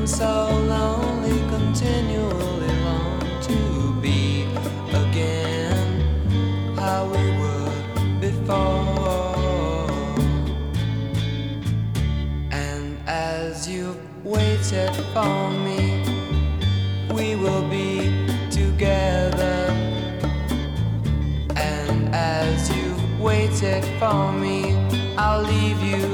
so lonely, continually long to be again how we were before. And as you waited for me, we will be together. And as you waited for me, I'll leave you